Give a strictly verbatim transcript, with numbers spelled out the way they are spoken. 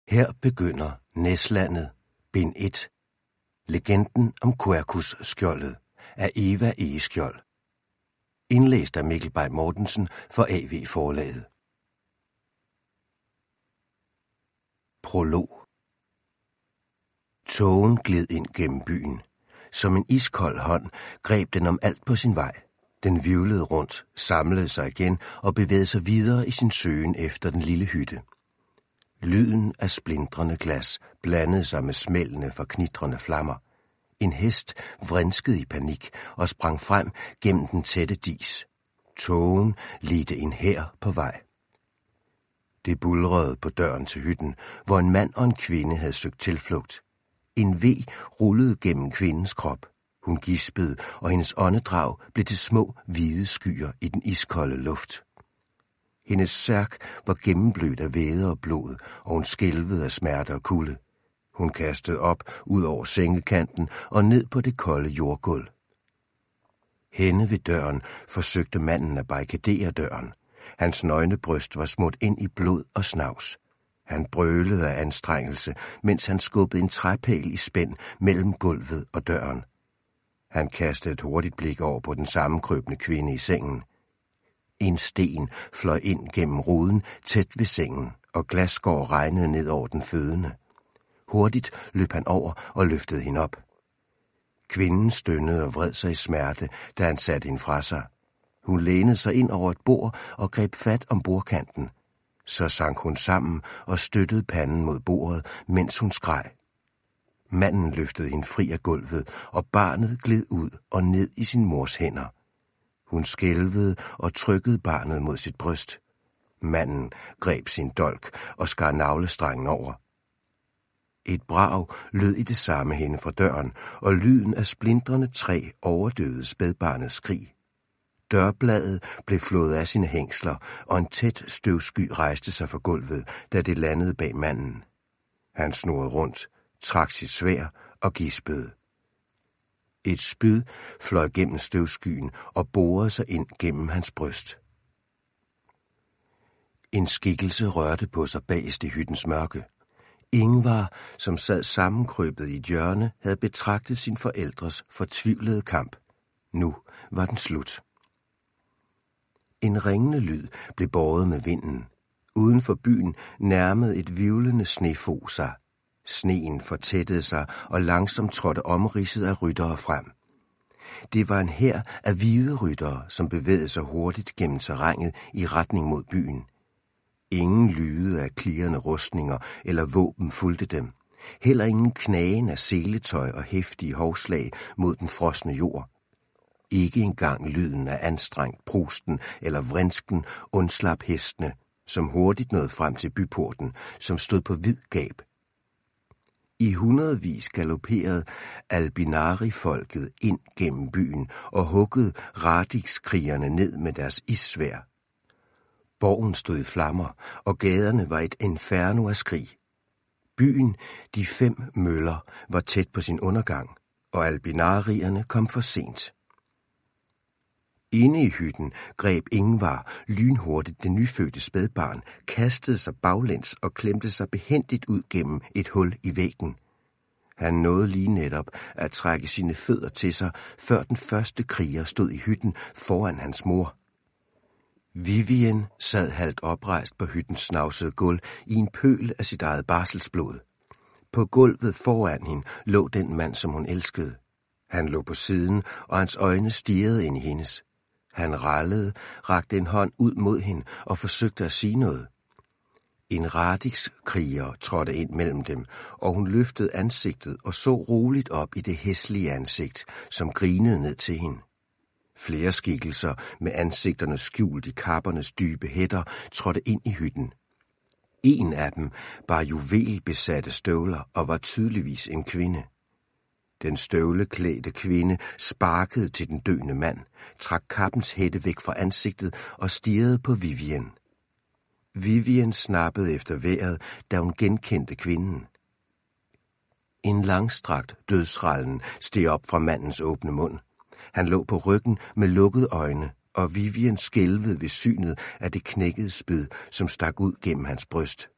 Her begynder Næslandet, bind et. Legenden om Quercus-skjoldet af Eva Egeskjold. Indlæst af Mikkel Bay Mortensen for A V Forlaget. Prolog. Tågen gled ind gennem byen. Som en iskold hånd greb den om alt på sin vej. Den hvirvlede rundt, samlede sig igen og bevægede sig videre i sin søgen efter den lille hytte. Lyden af splindrende glas blandede sig med smældende forknitrende flammer. En hest vrinskede i panik og sprang frem gennem den tætte dis. Tågen ledte en hær på vej. Det bulrede på døren til hytten, hvor en mand og en kvinde havde søgt tilflugt. En ve rullede gennem kvindens krop. Hun gispede, og hendes åndedrag blev til små, hvide skyer i den iskolde luft. Hendes særk var gennemblødt af væde og blod, og hun skælvede af smerte og kulde. Hun kastede op ud over sengekanten og ned på det kolde jordgulv. Henne ved døren forsøgte manden at barrikadere døren. Hans nøgne bryst var smurt ind i blod og snavs. Han brølede af anstrengelse, mens han skubbede en træpæl i spænd mellem gulvet og døren. Han kastede et hurtigt blik over på den sammenkrøbende kvinde i sengen. En sten fløj ind gennem ruden tæt ved sengen, og glasskår regnede ned over den fødende. Hurtigt løb han over og løftede hende op. Kvinden stønnede og vred sig i smerte, da han satte hende fra sig. Hun lænede sig ind over et bord og greb fat om bordkanten. Så sank hun sammen og støttede panden mod bordet, mens hun skreg. Manden løftede hende fri af gulvet, og barnet gled ud og ned i sin mors hænder. Hun skælvede og trykkede barnet mod sit bryst. Manden greb sin dolk og skar navlestrengen over. Et brag lød i det samme henne fra døren, og lyden af splindrende træ overdøvede spædbarnets skrig. Dørbladet blev flået af sine hængsler, og en tæt støvsky rejste sig fra gulvet, da det landede bag manden. Han snurrede rundt, trak sit sværd og gispede. Et spyd fløj gennem støvskyen og borede sig ind gennem hans bryst. En skikkelse rørte på sig bagest i hyttens mørke. Ingvar, som sad sammenkrøbet i et hjørne, havde betragtet sin forældres fortvivlede kamp. Nu var den slut. En ringende lyd blev båret med vinden. Uden for byen nærmede et hvirvlende snefog sig. Sneen fortættede sig, og langsomt trådte omridset af ryttere frem. Det var en hær af hvide ryttere, som bevægede sig hurtigt gennem terrænet i retning mod byen. Ingen lyde af klirrende rustninger eller våben fulgte dem. Heller ingen knagen af seletøj og heftige hovslag mod den frosne jord. Ikke engang lyden af anstrengt prusten eller vrinsken undslap hestene, som hurtigt nåede frem til byporten, som stod på vid gab. I hundredvis galopperede albinari-folket ind gennem byen og huggede Radix-krigerne ned med deres issværd. Borgen stod i flammer, og gaderne var et inferno af skrig. Byen, de fem møller, var tæt på sin undergang, og albinarierne kom for sent. Inde i hytten greb Ingvar lynhurtigt det nyfødte spædbarn, kastede sig baglæns og klemte sig behændigt ud gennem et hul i væggen. Han nåede lige netop at trække sine fødder til sig, før den første kriger stod i hytten foran hans mor. Vivien sad halvt oprejst på hyttens snavsede gulv i en pøl af sit eget barselsblod. På gulvet foran hende lå den mand, som hun elskede. Han lå på siden, og hans øjne stirrede ind i hendes. Han rallede, rakte en hånd ud mod hende og forsøgte at sige noget. En Radix-kriger trådte ind mellem dem, og hun løftede ansigtet og så roligt op i det hæslige ansigt, som grinede ned til hende. Flere skikkelser med ansigterne skjult i kappernes dybe hætter trådte ind i hytten. En af dem bar juvelbesatte støvler og var tydeligvis en kvinde. Den støvleklædte kvinde sparkede til den døende mand, trak kappens hætte væk fra ansigtet og stirrede på Vivien. Vivien snappede efter vejret, da hun genkendte kvinden. En langstrakt dødsrallen steg op fra mandens åbne mund. Han lå på ryggen med lukkede øjne, og Vivien skælvede ved synet af det knækkede spyd, som stak ud gennem hans bryst.